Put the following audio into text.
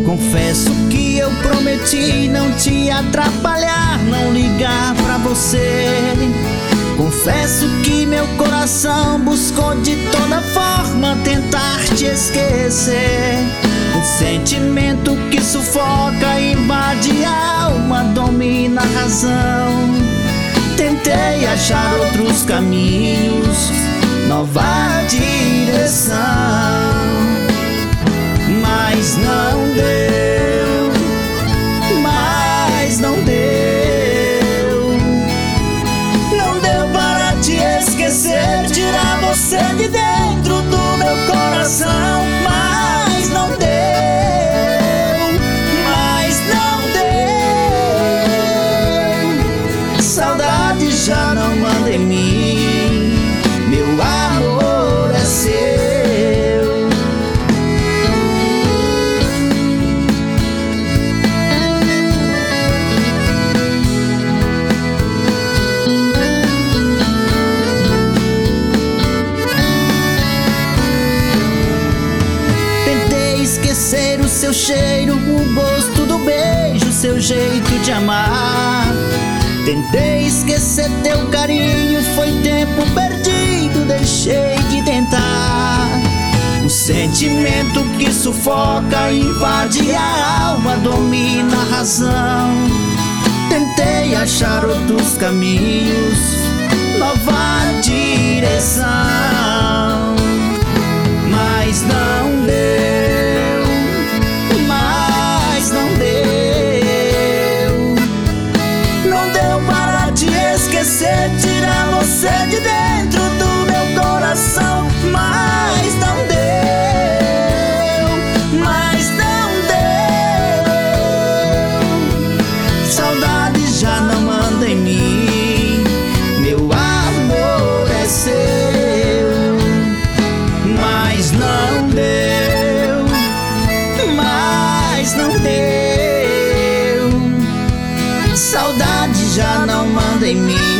Confesso que eu prometi não te atrapalhar, não ligar pra você. Confesso que meu coração buscou de toda forma tentar te esquecer. Um sentimento que sufoca, invade a alma, domina a razão. Tentei achar outros caminhos, nova direção, mas não deu, mas não deu. Não deu para te esquecer, tirar você de dentro do meu coração, mas não deu, mas não deu. Saudade já não manda em mim, meu amor é seu. Esquecer o seu cheiro, o gosto do beijo, seu jeito de amar. Tentei esquecer teu carinho, foi tempo perdido, deixei de tentar. Um sentimento que sufoca, invade a alma, domina a razão. Tentei achar outros caminhos, nova direção, mas não deu. Tirar você de dentro do meu coração, mas não deu, mas não deu. Saudade já não manda em mim, meu amor é seu, mas não deu, mas não deu. Saudade já não manda em mim.